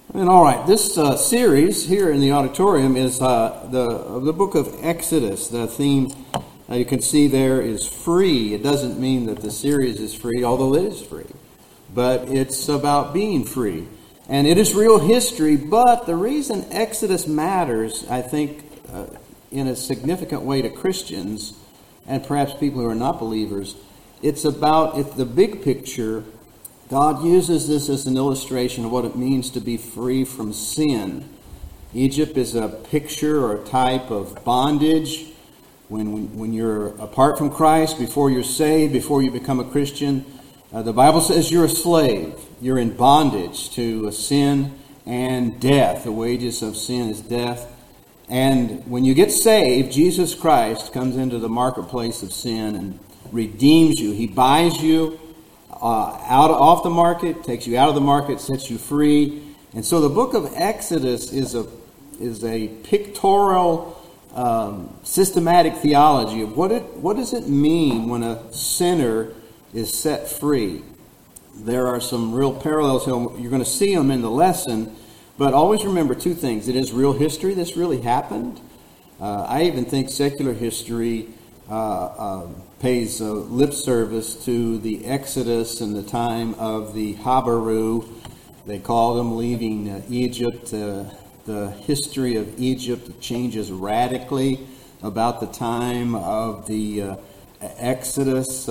And all right, this series here in the auditorium is the book of Exodus. The theme you can see there is free. It doesn't mean that the series is free, although it is free. But it's about being free. And it is real history, but the reason Exodus matters, I think, in a significant way to Christians, and perhaps people who are not believers, it's the big picture. God uses this as an illustration of what it means to be free from sin. Egypt is a picture or a type of bondage. When you're apart from Christ, before you're saved, before you become a Christian, the Bible says you're a slave. You're in bondage to sin and death. The wages of sin is death. And when you get saved, Jesus Christ comes into the marketplace of sin and redeems you. He buys you off the market, takes you out of the market, sets you free. And so the book of Exodus is a pictorial, systematic theology of what does it mean when a sinner is set free. There are some real parallels. You're going to see them in the lesson, but always remember two things. It is real history. This really happened. I even think secular history pays lip service to the Exodus and the time of the Habaru. They call them leaving Egypt. The history of Egypt changes radically about the time of the Exodus.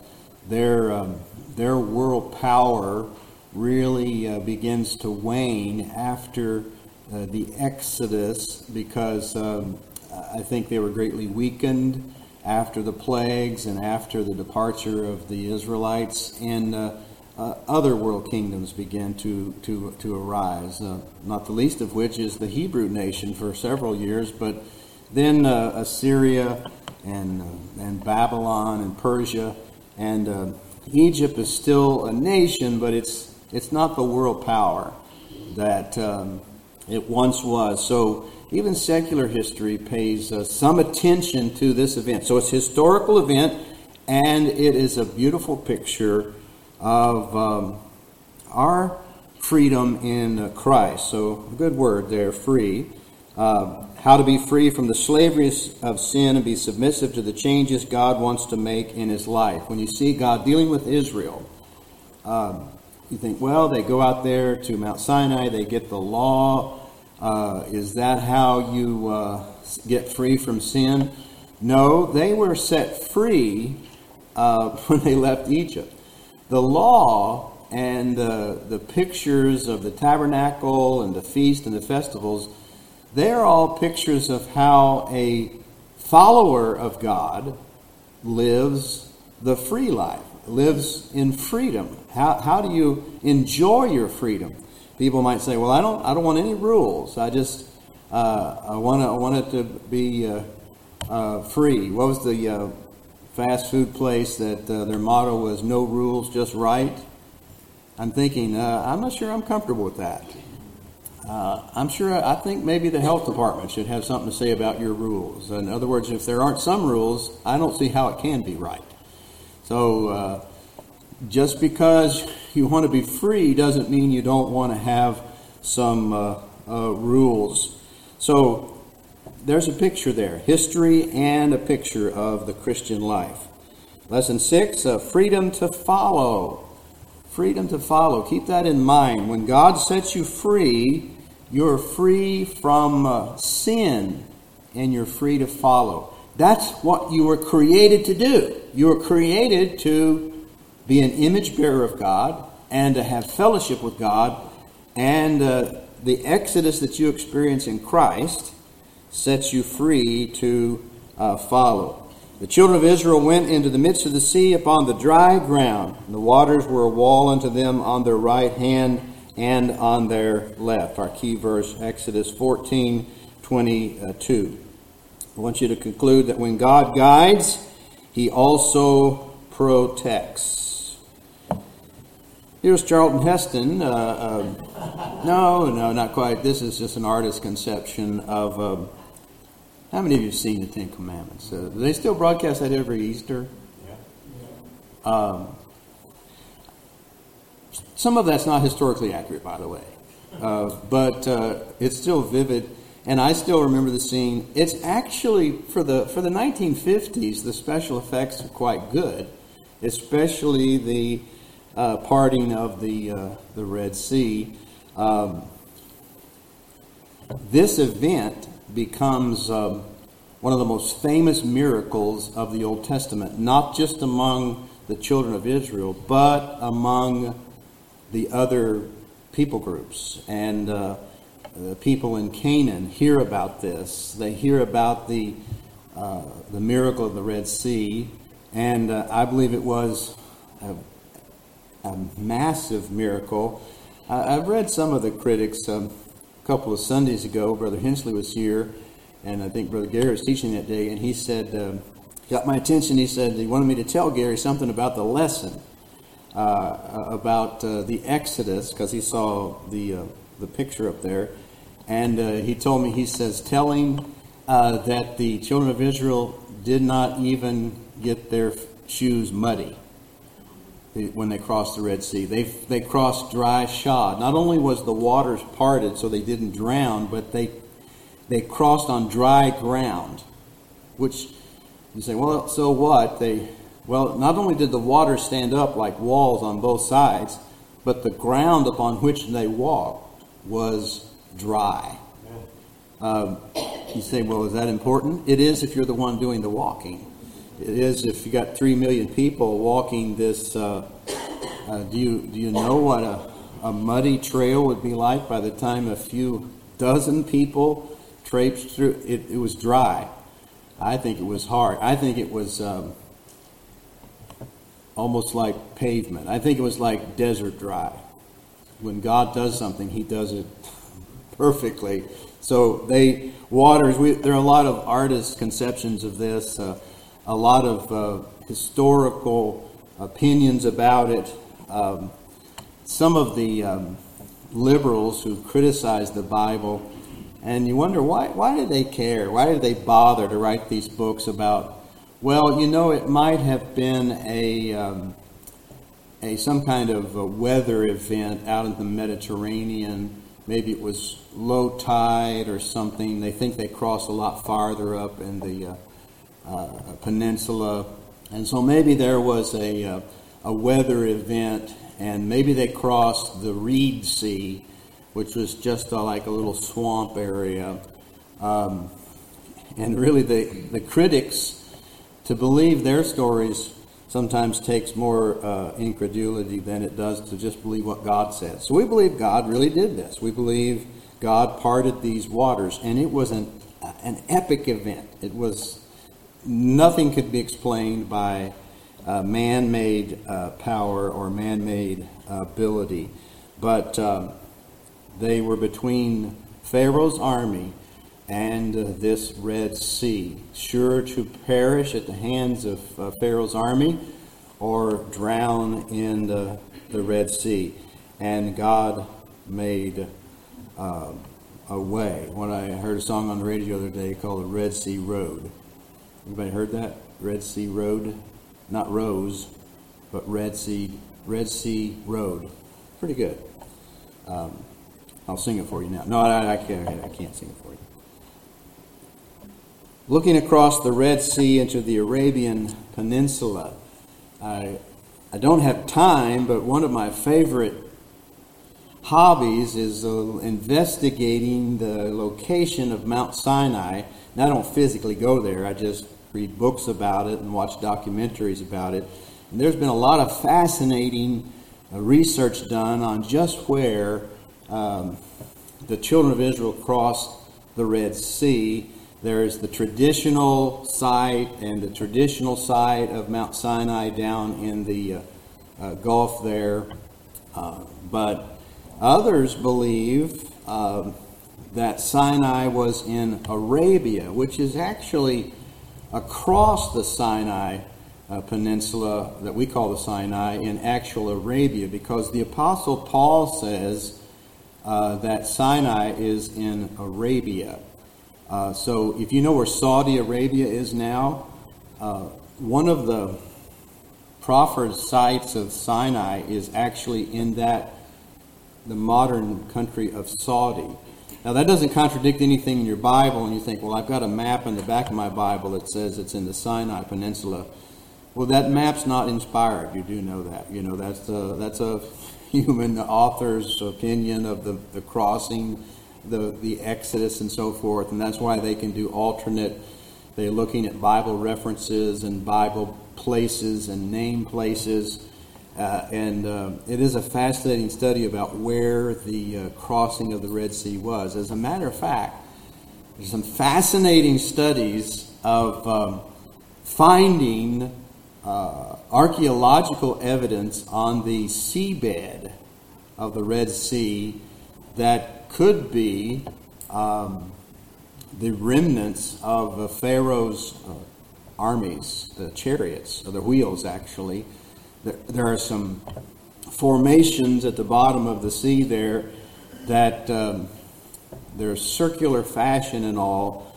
Their world power really begins to wane after the Exodus because I think they were greatly weakened after the plagues and after the departure of the Israelites, and other world kingdoms began to arise, not the least of which is the Hebrew nation for several years, but then Assyria and Babylon and Persia, and Egypt is still a nation, but it's not the world power that it once was. So even secular history pays some attention to this event. So it's a historical event, and it is a beautiful picture of our freedom in Christ. So good word there, free. How to be free from the slavery of sin and be submissive to the changes God wants to make in his life. When you see God dealing with Israel, you think, well, they go out there to Mount Sinai, they get the law. Is that how you get free from sin? No, they were set free when they left Egypt. The law and the pictures of the tabernacle and the feast and the festivals, they're all pictures of how a follower of God lives the free life, lives in freedom. How do you enjoy your freedom? People might say, "Well, I don't want any rules. I just I want it to be free." What was the fast food place that their motto was "No rules, just right"? I'm thinking, I'm not sure I'm comfortable with that. I think maybe the health department should have something to say about your rules. In other words, if there aren't some rules, I don't see how it can be right. So just because you want to be free doesn't mean you don't want to have some rules. So there's a picture there, history and a picture of the Christian life. Lesson 6, freedom to follow. Freedom to follow. Keep that in mind. When God sets you free, you're free from sin and you're free to follow. That's what you were created to do. You were created to be an image bearer of God and to have fellowship with God. And the exodus that you experience in Christ sets you free to follow. The children of Israel went into the midst of the sea upon the dry ground. And the waters were a wall unto them on their right hand and on their left. Our key verse, Exodus 14:22. I want you to conclude that when God guides, he also protects. Here's Charlton Heston. No, not quite. This is just an artist's conception of... how many of you have seen the Ten Commandments? Do they still broadcast that every Easter? Yeah. Some of that's not historically accurate, by the way. but it's still vivid. And I still remember the scene. It's actually, for the 1950s, the special effects are quite good, especially the parting of the Red Sea. This event becomes one of the most famous miracles of the Old Testament, not just among the children of Israel, but among the other people groups. And the people in Canaan hear about this. They hear about the miracle of the Red Sea, and I believe it was a massive miracle. I've read some of the critics. A couple of Sundays ago, Brother Hensley was here, and I think Brother Gary was teaching that day, and he said, got my attention. He said he wanted me to tell Gary something about the lesson, about the Exodus, because he saw the picture up there. And he told me, he says, telling that the children of Israel did not even get their shoes muddy when they crossed the Red Sea. They crossed dry shod. Not only was the waters parted so they didn't drown, but they crossed on dry ground. Which you say, well, so what? Well, not only did the water stand up like walls on both sides, but the ground upon which they walked was dry. You say, well, is that important? It is if you're the one doing the walking. It is if you got 3 million people walking this. Do you know what a muddy trail would be like by the time a few dozen people traipsed through? It was dry. I think it was hard. I think it was almost like pavement. I think it was like desert dry. When God does something, He does it perfectly. So there are a lot of artist conceptions of this, a lot of historical opinions about it. Some of the liberals who criticize the Bible, and you wonder why do they care? Why do they bother to write these books about? Well, it might have been some kind of a weather event out in the Mediterranean. Maybe it was low tide or something. They think they crossed a lot farther up in the peninsula. And so maybe there was a weather event, and maybe they crossed the Reed Sea, which was just like a little swamp area. And really the critics, to believe their stories sometimes takes more incredulity than it does to just believe what God says. So we believe God really did this. We believe God parted these waters, and it was an epic event. It was nothing could be explained by man-made power or man-made ability, but they were between Pharaoh's army and this Red Sea, sure to perish at the hands of Pharaoh's army or drown in the Red Sea. And God made a way. When I heard a song on the radio the other day called the Red Sea Road. Anybody heard that? Red Sea Road? Not Rose, but Red Sea Road. Pretty good. I'll sing it for you now. No, I can't sing it for you. Looking across the Red Sea into the Arabian Peninsula, I don't have time, but one of my favorite hobbies is investigating the location of Mount Sinai. And I don't physically go there. I just read books about it and watch documentaries about it. And there's been a lot of fascinating research done on just where the children of Israel crossed the Red Sea. There's the traditional site and the traditional site of Mount Sinai down in the Gulf there. But others believe that Sinai was in Arabia, which is actually across the Sinai Peninsula that we call the Sinai in actual Arabia, because the Apostle Paul says that Sinai is in Arabia. So if you know where Saudi Arabia is now, one of the proffered sites of Sinai is actually in that the modern country of Saudi. Now, that doesn't contradict anything in your Bible, and you think, well, I've got a map in the back of my Bible that says it's in the Sinai Peninsula. Well, that map's not inspired. You do know that. You know, that's a human author's opinion of the crossing, the Exodus and so forth, and that's why they can do alternate. They're looking at Bible references and Bible places and name places. And it is a fascinating study about where the crossing of the Red Sea was. As a matter of fact, there's some fascinating studies of finding archaeological evidence on the seabed of the Red Sea that could be the remnants of Pharaoh's armies, the chariots, or the wheels actually. There are some formations at the bottom of the sea there that they're circular fashion and all,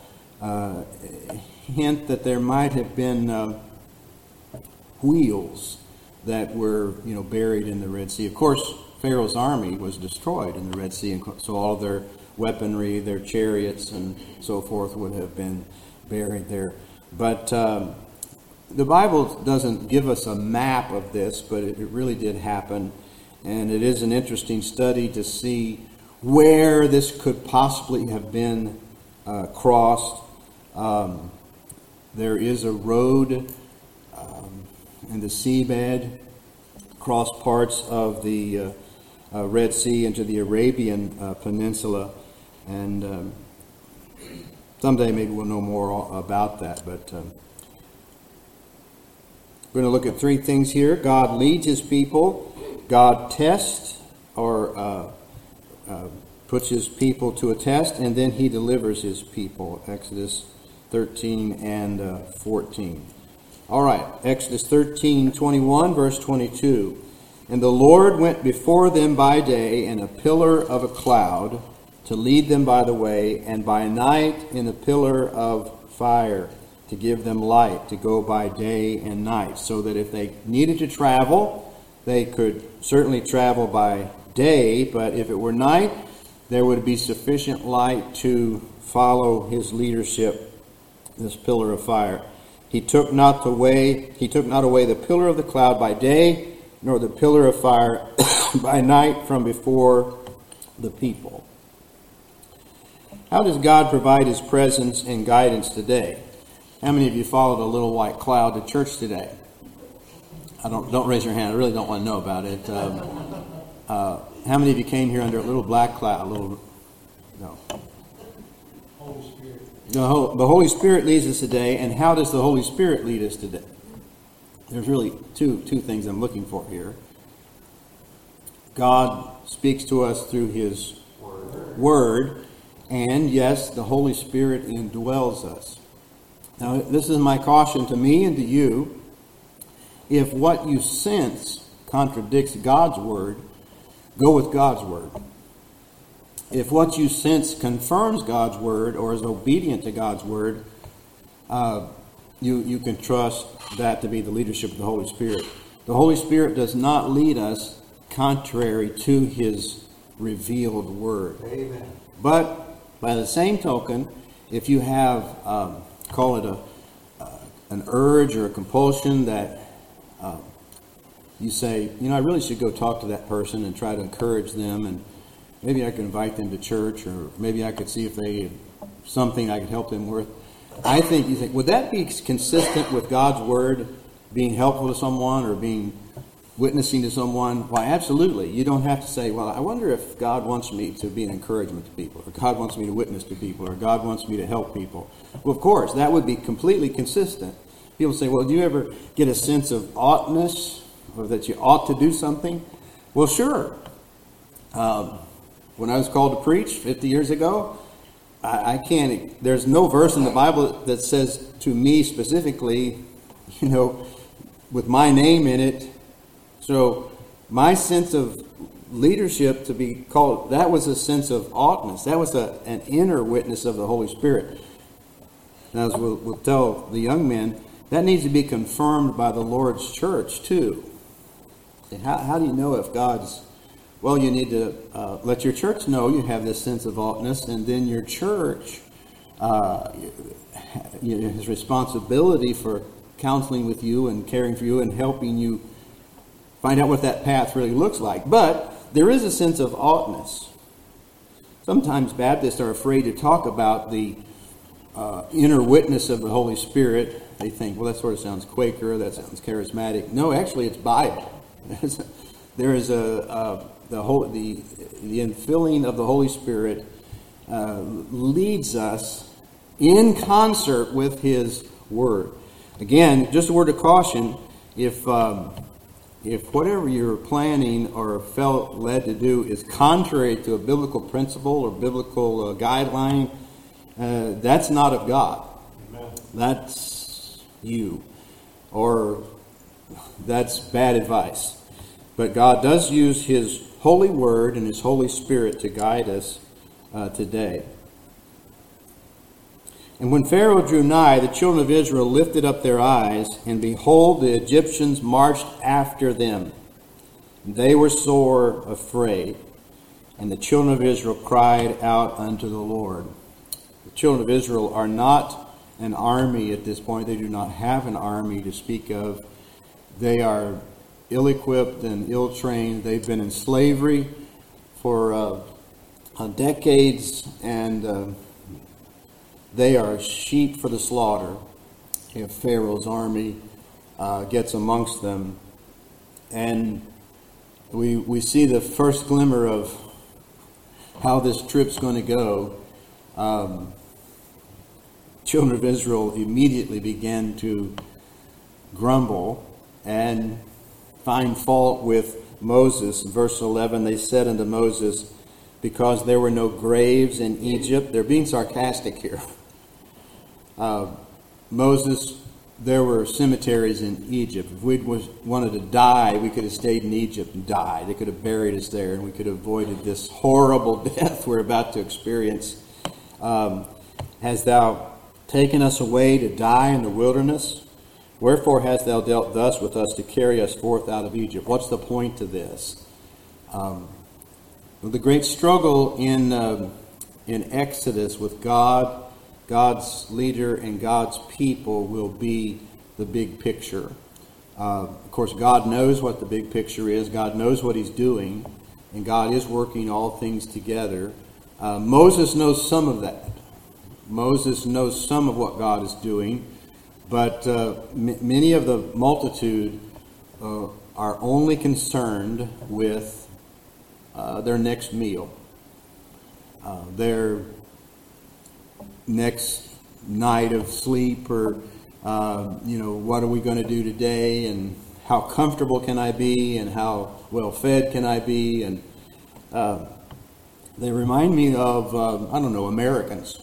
hint that there might have been wheels that were, buried in the Red Sea. Of course, Pharaoh's army was destroyed in the Red Sea, and so all their weaponry, their chariots, and so forth would have been buried there. But the Bible doesn't give us a map of this, but it really did happen. And it is an interesting study to see where this could possibly have been crossed. There is a road in the seabed across parts of the Red Sea into the Arabian Peninsula. And someday maybe we'll know more about that, but we're going to look at three things here. God leads his people, God tests or puts his people to a test, and then he delivers his people. Exodus 13 and 14. All right, Exodus 13:21, verse 22. And the Lord went before them by day in a pillar of a cloud to lead them by the way, and by night in a pillar of fire to give them light to go by day and night, so that if they needed to travel, they could certainly travel by day, but if it were night, there would be sufficient light to follow his leadership, this pillar of fire. He took not away the pillar of the cloud by day, nor the pillar of fire by night from before the people. How does God provide his presence and guidance today? How many of you followed a little white cloud to church today? Don't raise your hand. I really don't want to know about it. How many of you came here under a little black cloud? No. Holy Spirit. The Holy Spirit leads us today, and how does the Holy Spirit lead us today? There's really two things I'm looking for here. God speaks to us through his Word, and yes, the Holy Spirit indwells us. Now, this is my caution to me and to you. If what you sense contradicts God's Word, go with God's Word. If what you sense confirms God's Word or is obedient to God's Word, you can trust that to be the leadership of the Holy Spirit. The Holy Spirit does not lead us contrary to his revealed Word. Amen. But by the same token, if you have, call it an urge or a compulsion that you say, I really should go talk to that person and try to encourage them, and maybe I could invite them to church, or maybe I could see if they something I could help them with. I think you think, would that be consistent with God's Word being helpful to someone or being witnessing to someone? Why, absolutely. You don't have to say, well, I wonder if God wants me to be an encouragement to people, or God wants me to witness to people, or God wants me to help people. Well, of course, that would be completely consistent. People say, well, do you ever get a sense of oughtness, or that you ought to do something? Well, sure. When I was called to preach 50 years ago, I can't, there's no verse in the Bible that says to me specifically, with my name in it. So my sense of leadership to be called, that was a sense of oughtness. That was an inner witness of the Holy Spirit. Now, as we'll tell the young men, that needs to be confirmed by the Lord's church too. And how do you know if God's Well, you need to let your church know you have this sense of oughtness, and then your church has responsibility for counseling with you and caring for you and helping you find out what that path really looks like. But there is a sense of oughtness. Sometimes Baptists are afraid to talk about the inner witness of the Holy Spirit. They think, well, that sort of sounds Quaker, that sounds charismatic. No, actually, it's Bible. There is the infilling of the Holy Spirit leads us in concert with His Word. Again, just a word of caution: if whatever you're planning or felt led to do is contrary to a biblical principle or biblical guideline, that's not of God. Amen. That's you, or that's bad advice. But God does use His holy Word and His Holy Spirit to guide us today. And when Pharaoh drew nigh, the children of Israel lifted up their eyes, and behold, the Egyptians marched after them. They were sore afraid, and the children of Israel cried out unto the Lord. The children of Israel are not an army at this point. They do not have an army to speak of. They are ill-equipped and ill-trained. They've been in slavery for decades, and they are sheep for the slaughter if Pharaoh's army gets amongst them. And we see the first glimmer of how this trip's going to go. Children of Israel immediately began to grumble and find fault with Moses. In verse 11, they said unto Moses, because there were no graves in Egypt. They're being sarcastic here. Moses, there were cemeteries in Egypt. If we'd wanted to die, we could have stayed in Egypt and died. They could have buried us there, and we could have avoided this horrible death we're about to experience. Hast thou taken us away to die in the wilderness? Wherefore hast thou dealt thus with us to carry us forth out of Egypt? What's the point to this? The great struggle in Exodus with God, God's leader, and God's people will be the big picture. Of course, God knows what the big picture is. God knows what He's doing, and God is working all things together. Moses knows some of that. Moses knows some of what God is doing, but many of the multitude are only concerned with their next meal, their next night of sleep, or what are we going to do today, and how comfortable can I be, and how well fed can I be, and they remind me of Americans.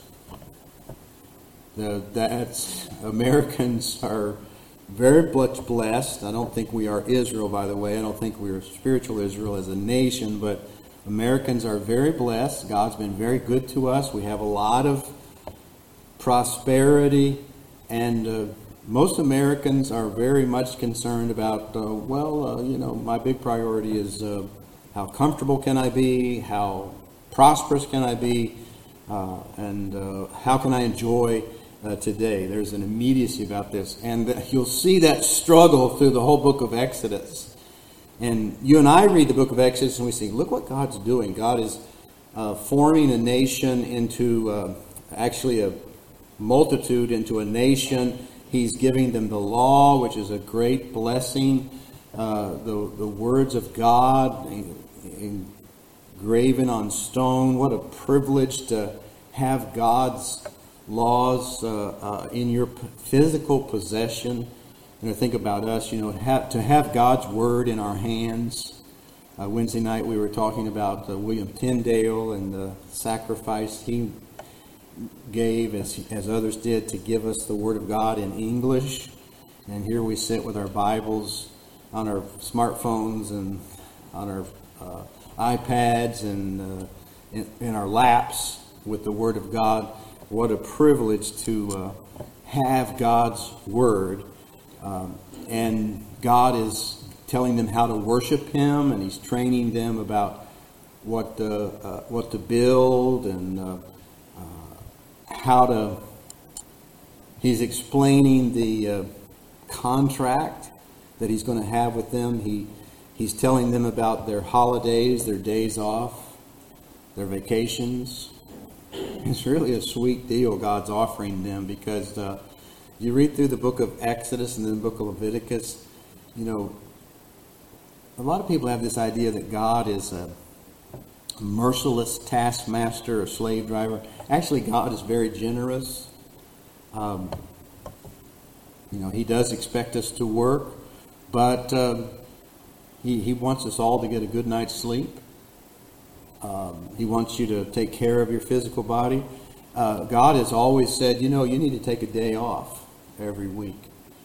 Americans are very much blessed. I don't think we are Israel, by the way. I don't think we are spiritual Israel as a nation, but Americans are very blessed. God's been very good to us. We have a lot of prosperity, and most Americans are very much concerned about, my big priority is how comfortable can I be, how prosperous can I be, and how can I enjoy today. There's an immediacy about this, and you'll see that struggle through the whole book of Exodus. And you and I read the book of Exodus and we see, look what God's doing. God is forming a nation into actually a multitude into a nation. He's giving them the law, which is a great blessing. The words of God engraven on stone. What a privilege to have God's laws in your physical possession. Think about us, to have God's word in our hands. Wednesday night we were talking about William Tyndale and the sacrifice he gave, as others did, to give us the Word of God in English. And here we sit with our Bibles on our smartphones and on our iPads and in our laps with the Word of God. What a privilege to have God's Word. And God is telling them how to worship Him, and He's training them about what to build and how to. He's explaining the contract that he's going to have with them. He's telling them about their holidays, their days off, their vacations. It's really a sweet deal God's offering them, because you read through the book of Exodus and then the book of Leviticus, you know, a lot of people have this idea that God is a merciless taskmaster or slave driver. Actually, God is very generous. He does expect us to work, but he wants us all to get a good night's sleep. He wants you to take care of your physical body. God has always said, you need to take a day off every week.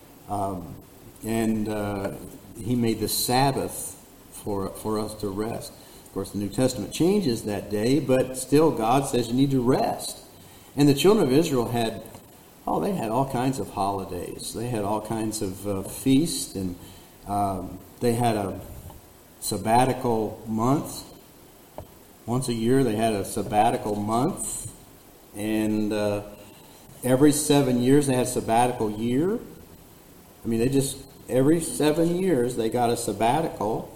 And he made the Sabbath for us to rest. Of course, the New Testament changes that day, but still God says you need to rest. And the children of Israel had all kinds of holidays. They had all kinds of feasts, and they had a sabbatical month. Once a year they had a sabbatical month, and every 7 years they had a sabbatical year. I mean, every 7 years they got a sabbatical.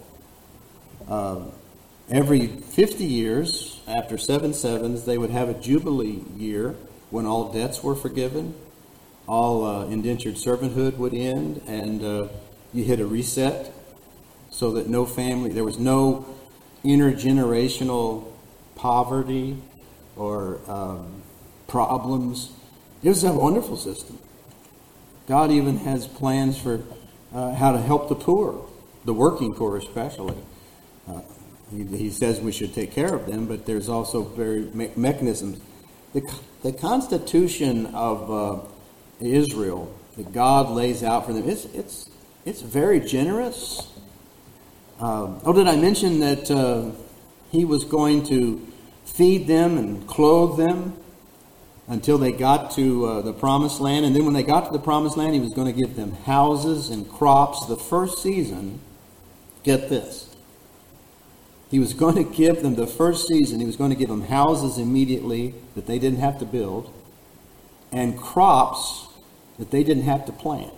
Every 50 years, after 7 sevens, they would have a jubilee year when all debts were forgiven, all indentured servanthood would end, and you hit a reset so that there was no intergenerational poverty or problems. It was a wonderful system. God even has plans for how to help the poor, the working poor especially. He says we should take care of them, but there's also mechanisms. The Constitution of Israel that God lays out for them, it's very generous. Did I mention that he was going to feed them and clothe them until they got to the Promised Land? And then when they got to the Promised Land, he was going to give them houses and crops the first season. Get this. He was going to give them the first season, he was going to give them houses immediately that they didn't have to build, and crops that they didn't have to plant.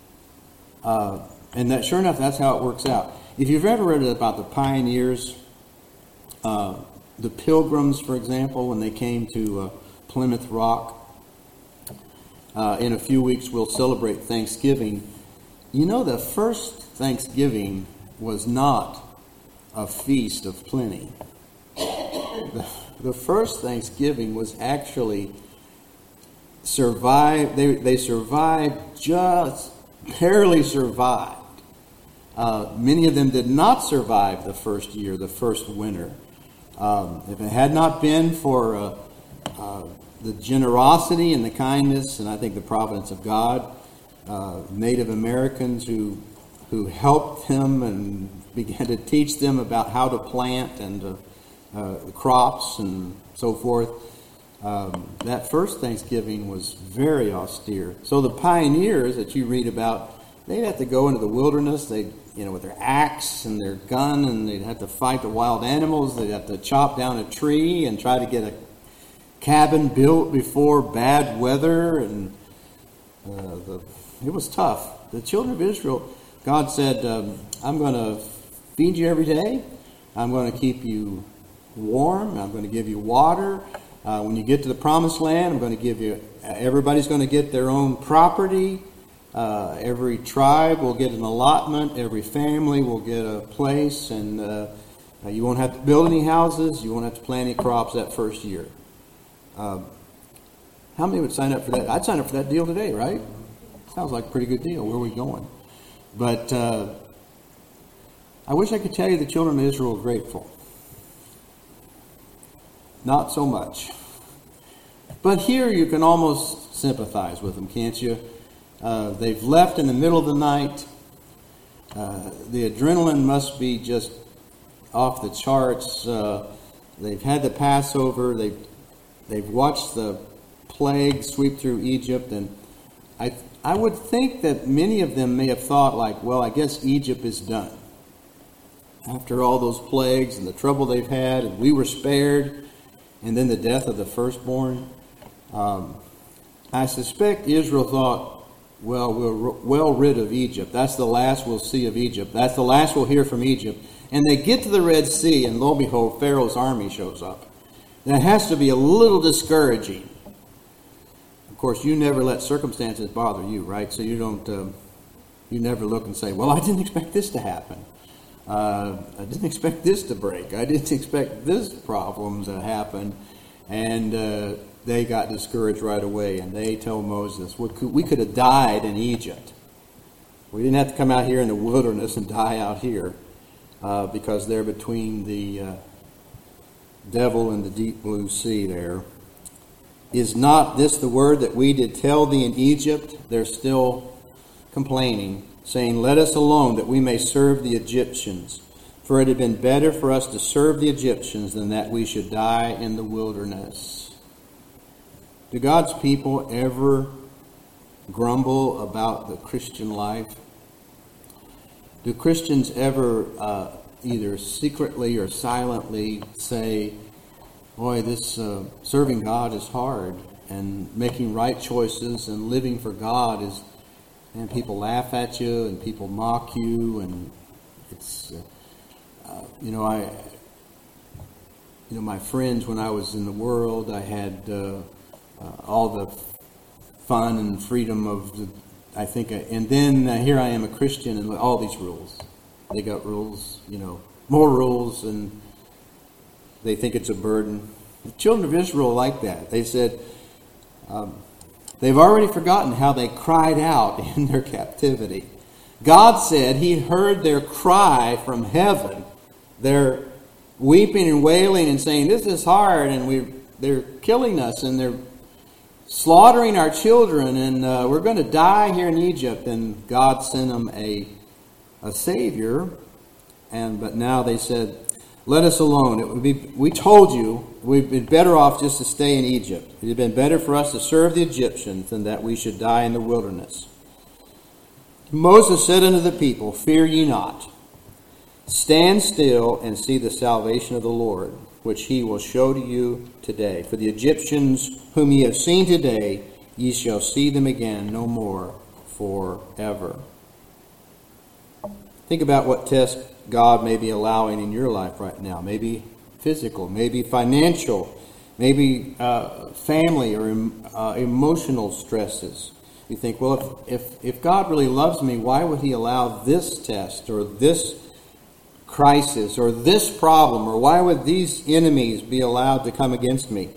And that, sure enough, that's how it works out. If you've ever read about the pioneers, the Pilgrims, for example, when they came to Plymouth Rock, in a few weeks we'll celebrate Thanksgiving. The first Thanksgiving was not a feast of plenty. The first Thanksgiving was actually survived. They survived, just barely survived. Many of them did not survive the first year, the first winter. If it had not been for the generosity and the kindness, and I think the providence of God, Native Americans who helped them and began to teach them about how to plant and crops and so forth. That first Thanksgiving was very austere. So the pioneers that you read about, they'd have to go into the wilderness. They'd, with their axe and their gun, and they'd have to fight the wild animals. They'd have to chop down a tree and try to get a cabin built before bad weather, and it was tough. The children of Israel, God said, I'm going to feed you every day. I'm going to keep you warm. I'm going to give you water. When you get to the Promised Land, I'm going to give you, everybody's going to get their own property. Every tribe will get an allotment. Every family will get a place. And you won't have to build any houses. You won't have to plant any crops that first year. How many would sign up for that? I'd sign up for that deal today, right? Sounds like a pretty good deal. Where are we going? But I wish I could tell you the children of Israel are grateful. Not so much. But here you can almost sympathize with them, can't you? They've left in the middle of the night. The adrenaline must be just off the charts. They've had the Passover. They've watched the plague sweep through Egypt, and I would think that many of them may have thought, like, well, I guess Egypt is done. after all those plagues and the trouble they've had, and we were spared, and then the death of the firstborn. I suspect Israel thought, well, we're well rid of Egypt. That's the last we'll see of Egypt. That's the last we'll hear from Egypt. And they get to the Red Sea, and lo and behold, Pharaoh's army shows up. That has to be a little discouraging. Of course, you never let circumstances bother you, right? So you don't, you never look and say, well, I didn't expect this to happen. I didn't expect this to break. I didn't expect this problem to happen. And they got discouraged right away, and they told Moses, we could have died in Egypt. We didn't have to come out here in the wilderness and die out here because they're between the devil and the deep blue sea there. Is not this the word that we did tell thee in Egypt? They're still complaining, saying, let us alone that we may serve the Egyptians. For it had been better for us to serve the Egyptians than that we should die in the wilderness. Do God's people ever grumble about the Christian life? Do Christians ever either secretly or silently say, boy, this serving God is hard, and making right choices and living for God is, and people laugh at you and people mock you, and it's, my friends, when I was in the world, I had all the fun and freedom of the, and then here I am a Christian and all these rules. They got rules, more rules, and they think it's a burden. The children of Israel like that. They said, they've already forgotten how they cried out in their captivity. God said He heard their cry from heaven. They're weeping and wailing and saying, this is hard, and they're killing us, and they're slaughtering our children, and we're going to die here in Egypt. And God sent them a Savior, but now they said, let us alone. We told you we'd been better off just to stay in Egypt. It had been better for us to serve the Egyptians than that we should die in the wilderness. Moses said unto the people, fear ye not. Stand still and see the salvation of the Lord, which He will show to you today. For the Egyptians whom ye have seen today, ye shall see them again no more forever. Think about what test God may be allowing in your life right now. Maybe physical, maybe financial, maybe family or emotional stresses. You think, well, if God really loves me, why would He allow this test or this crisis or this problem, or why would these enemies be allowed to come against me?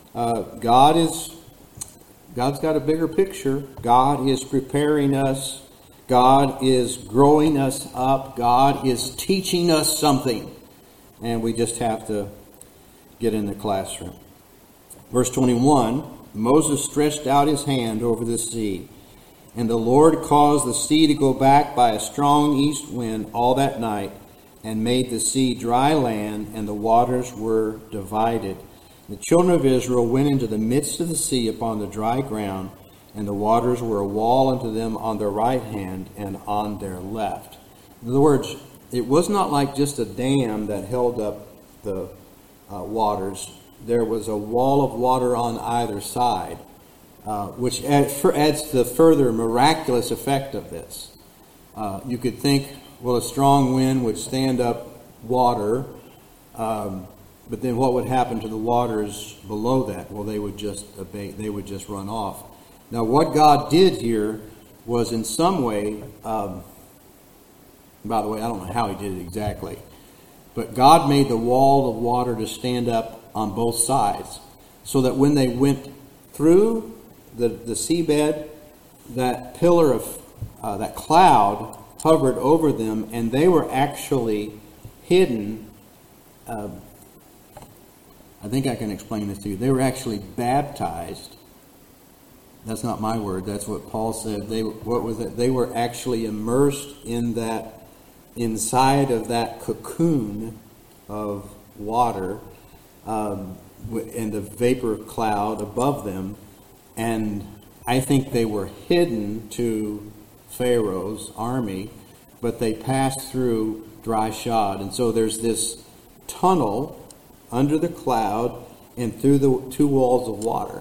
God's got a bigger picture. God is preparing us. God is growing us up. God is teaching us something. And we just have to get in the classroom. Verse 21, Moses stretched out his hand over the sea, and the Lord caused the sea to go back by a strong east wind all that night, and made the sea dry land, and the waters were divided. The children of Israel went into the midst of the sea upon the dry ground, and the waters were a wall unto them on their right hand and on their left. In other words, it was not like just a dam that held up the waters. There was a wall of water on either side, which adds to the further miraculous effect of this. You could think, well, a strong wind would stand up water, but then what would happen to the waters below that? Well, they would just abate. They would just run off. Now, what God did here was in some way, by the way, I don't know how He did it exactly, but God made the wall of water to stand up on both sides, so that when they went through the seabed, that pillar of that cloud hovered over them, and they were actually hidden. I think I can explain this to you. They were actually baptized. That's not my word. That's what Paul said. They were actually immersed in that, inside of that cocoon of water, and the vapor cloud above them. And I think they were hidden to Pharaoh's army, but they passed through dry shod. And so there's this tunnel under the cloud and through the two walls of water.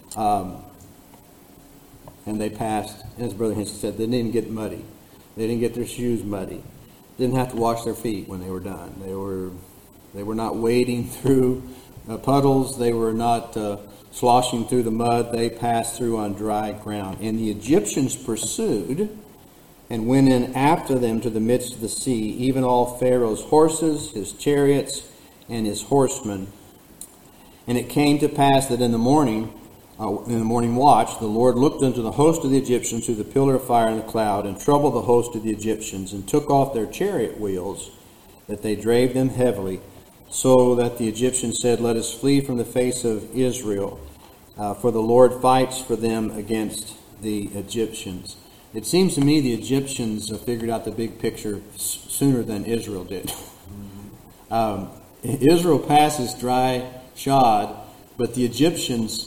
And they passed, as Brother Henson said, they didn't get muddy. They didn't get their shoes muddy. Didn't have to wash their feet when they were done. They were not wading through puddles. They were not sloshing through the mud. They passed through on dry ground. And the Egyptians pursued and went in after them to the midst of the sea, even all Pharaoh's horses, his chariots, and his horsemen. And it came to pass that in the morning watch, the Lord looked unto the host of the Egyptians through the pillar of fire and the cloud, and troubled the host of the Egyptians, and took off their chariot wheels, that they drave them heavily, so that the Egyptians said, Let us flee from the face of Israel, for the Lord fights for them against the Egyptians. It seems to me the Egyptians figured out the big picture sooner than Israel did. Israel passes dry shod, but the Egyptians,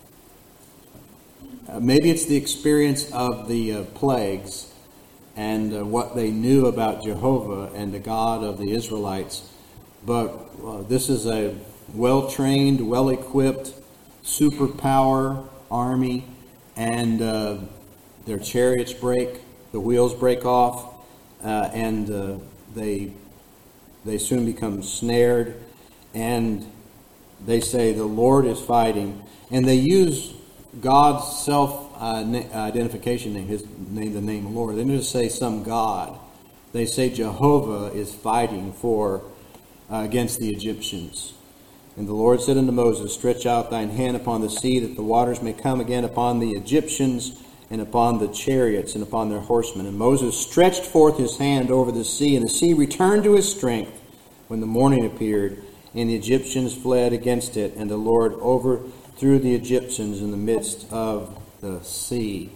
maybe it's the experience of the plagues and what they knew about Jehovah and the God of the Israelites, but this is a well-trained, well-equipped, superpower army, and their chariots break, the wheels break off, and they soon become snared, and they say the Lord is fighting, and they use God's self-identification name, the name Lord. They don't just say some God. They say Jehovah is fighting against the Egyptians. And the Lord said unto Moses, Stretch out thine hand upon the sea, that the waters may come again upon the Egyptians, and upon the chariots, and upon their horsemen. And Moses stretched forth his hand over the sea, and the sea returned to his strength when the morning appeared, and the Egyptians fled against it, and the Lord overthrew the Egyptians in the midst of the sea.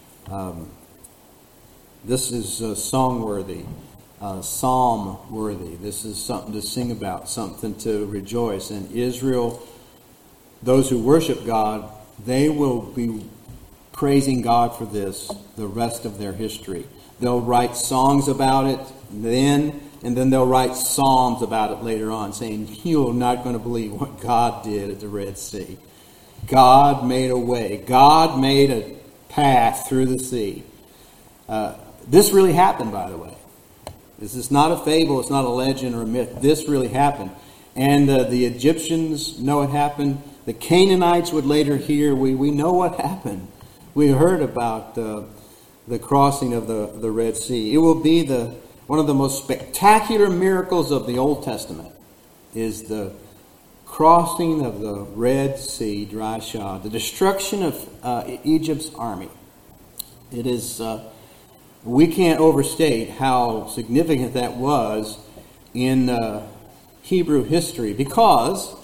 This is song-worthy, psalm-worthy. This is something to sing about, something to rejoice. And Israel, those who worship God, they will be praising God for this the rest of their history. They'll write songs about it then, and then they'll write psalms about it later on, saying, You're not going to believe what God did at the Red Sea. God made a way. God made a path through the sea. This really happened, by the way. This is not a fable. It's not a legend or a myth. This really happened. And the Egyptians know it happened. The Canaanites would later hear, we know what happened. We heard about the crossing of the Red Sea. It will be one of the most spectacular miracles of the Old Testament is the crossing of the Red Sea, dry shod, the destruction of Egypt's army. It is, we can't overstate how significant that was in Hebrew history, because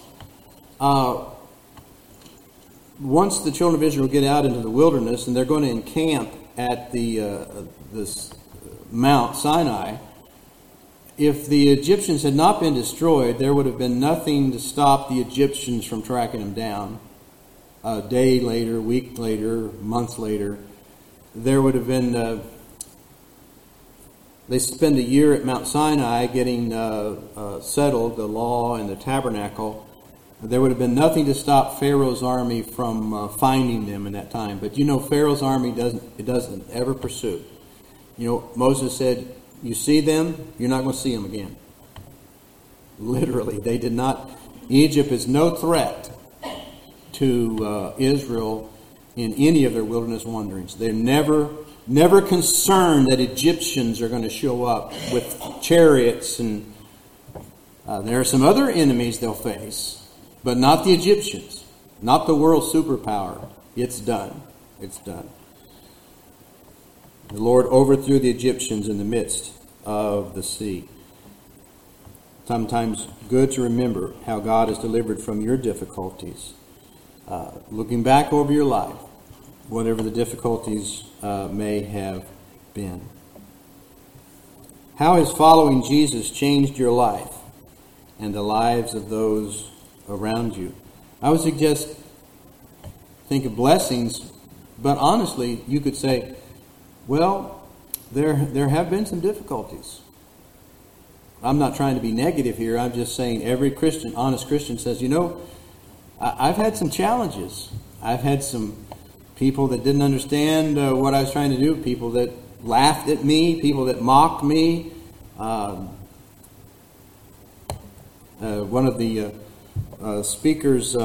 once the children of Israel get out into the wilderness and they're going to encamp at this Mount Sinai, if the Egyptians had not been destroyed, there would have been nothing to stop the Egyptians from tracking them down. A day later, week later, month later, there would have been... they spend a year at Mount Sinai getting settled, the law and the tabernacle. There would have been nothing to stop Pharaoh's army from finding them in that time. But Pharaoh's army doesn't ever pursue. Moses said, you see them, you're not going to see them again. Literally, they did not. Egypt is no threat to Israel in any of their wilderness wanderings. They're never concerned that Egyptians are going to show up with chariots, and there are some other enemies they'll face, but not the Egyptians, not the world superpower. It's done. It's done. The Lord overthrew the Egyptians in the midst of the sea. Sometimes good to remember how God has delivered from your difficulties. Looking back over your life, whatever the difficulties may have been. How has following Jesus changed your life and the lives of those around you? I would suggest think of blessings, but honestly, you could say, well, there have been some difficulties. I'm not trying to be negative here. I'm just saying every Christian, honest Christian says, I've had some challenges. I've had some people that didn't understand what I was trying to do, people that laughed at me, people that mocked me. One of the speakers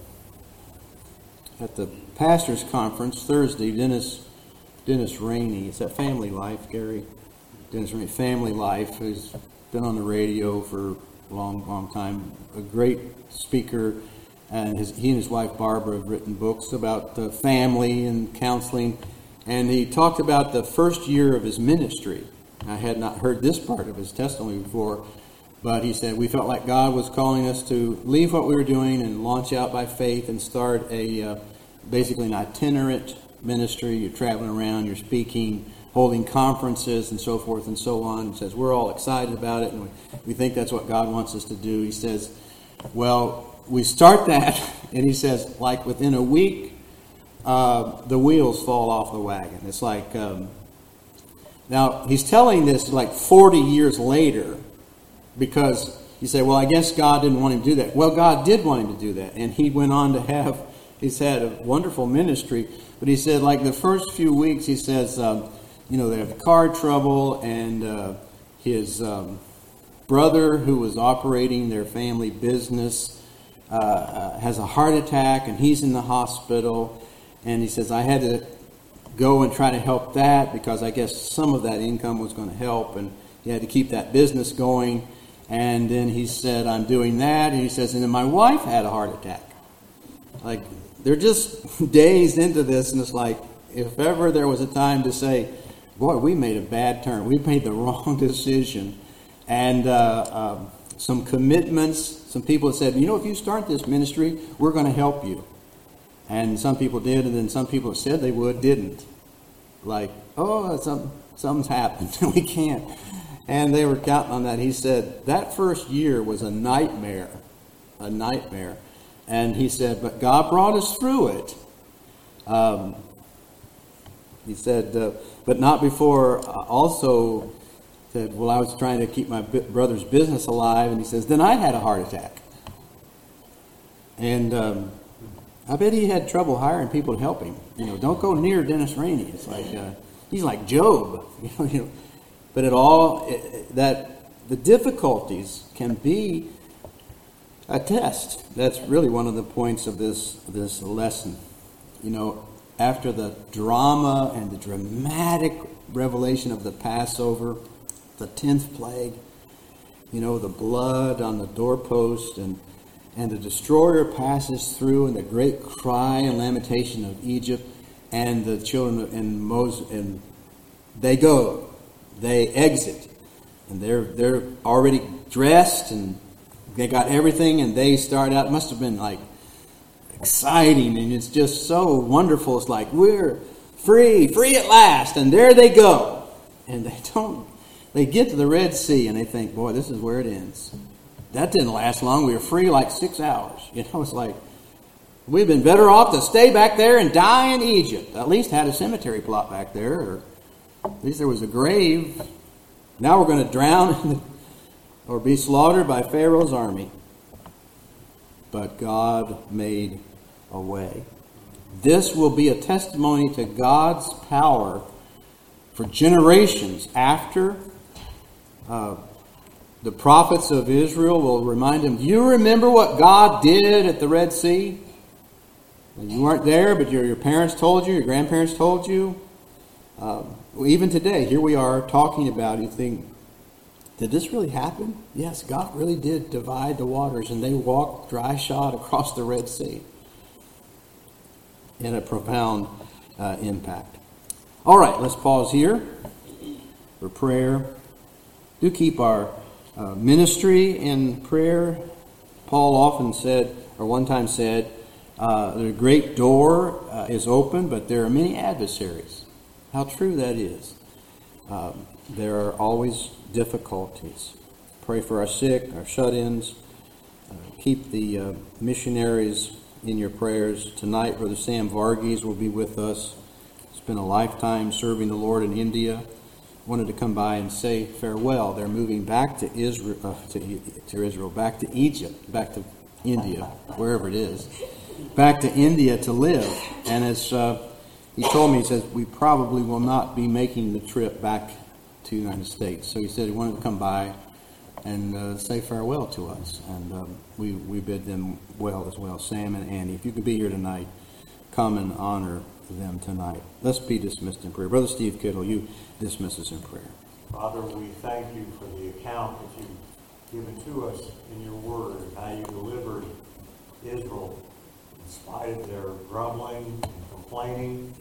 at the pastors' conference Thursday, Dennis Rainey. It's at Family Life, Gary. Dennis Rainey, Family Life, who's been on the radio for a long time. A great speaker, and he and his wife Barbara have written books about family and counseling. And he talked about the first year of his ministry. I had not heard this part of his testimony before, but he said, we felt like God was calling us to leave what we were doing and launch out by faith and start basically an itinerant ministry. You're traveling around, you're speaking, holding conferences and so forth and so on. He says, we're all excited about it, and we think that's what God wants us to do. He says, well, we start that, and he says, like within a week, the wheels fall off the wagon. It's like, now he's telling this like 40 years later, because you say, well, I guess God didn't want him to do that. Well, God did want him to do that, and he went on to he's had a wonderful ministry, but he said, like the first few weeks, he says, they have car trouble, and his brother, who was operating their family business, has a heart attack, and he's in the hospital. And he says, I had to go and try to help that because I guess some of that income was going to help, and he had to keep that business going. And then he said, I'm doing that. And he says, and then my wife had a heart attack. Like, they're just days into this, and it's like, if ever there was a time to say, boy, we made a bad turn. We made the wrong decision. And some commitments, some people said, if you start this ministry, we're going to help you. And some people did, and then some people said they would, didn't. Like, something's happened. We can't. And they were counting on that. He said that first year was a nightmare. And he said, but God brought us through it. He said, but not before also said, well, I was trying to keep my brother's business alive. And he says, then I had a heart attack. And I bet he had trouble hiring people to help him. Don't go near Dennis Rainey. It's like he's like Job. But the difficulties can be a test. That's really one of the points of this lesson. After the drama and the dramatic revelation of the Passover, the 10th plague, the blood on the doorpost, and the destroyer passes through, and the great cry and lamentation of Egypt, and the children and Moses, and they exit, and they're already dressed, and they got everything, and they start out. It must have been like exciting, and it's just so wonderful. It's like, we're free at last, and there they go, and they get to the Red Sea, and they think, boy, this is where it ends. That didn't last long. We were free like 6 hours. It's like, we'd been better off to stay back there and die in Egypt. At least had a cemetery plot back there, or at least there was a grave. Now we're going to drown or be slaughtered by Pharaoh's army. But God made a way. This will be a testimony to God's power for generations after. The prophets of Israel will remind them, do you remember what God did at the Red Sea? You weren't there, but your parents told you, your grandparents told you. Even today, here we are talking about it. You think, did this really happen? Yes, God really did divide the waters, and they walked dry-shod across the Red Sea in a profound impact. All right, let's pause here for prayer. Do keep our ministry in prayer. Paul often said, or one time said, the great door is open, but there are many adversaries. How true that is. There are always difficulties. Pray for our sick, our shut-ins. Keep the missionaries in your prayers. Tonight, Brother Sam Varghese will be with us. Spent a lifetime serving the Lord in India. wanted to come by and say farewell. They're moving back to Israel, to Israel, back to Egypt, back to India, wherever it is, back to India to live. And as he told me, he says, we probably will not be making the trip back to the United States. So he said he wanted to come by and say farewell to us. And we bid them well as well, Sam and Andy. If you could be here tonight, come and honor them tonight. Let's be dismissed in prayer. Brother Steve Kittle, you dismiss us in prayer. Father, we thank you for the account that you've given to us in your word, how you delivered Israel in spite of their grumbling and complaining.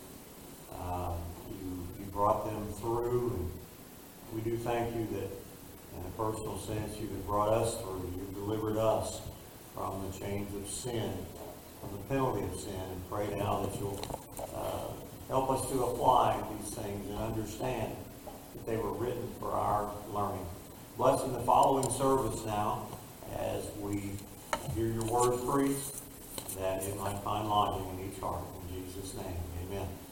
You brought them through, and we do thank you that in a personal sense you have brought us through. You delivered us from the chains of sin, from the penalty of sin, and pray now that you'll help us to apply these things and understand that they were written for our learning. Bless in the following service now as we hear your word preached, that it might find lodging in each heart. In Jesus' name, amen.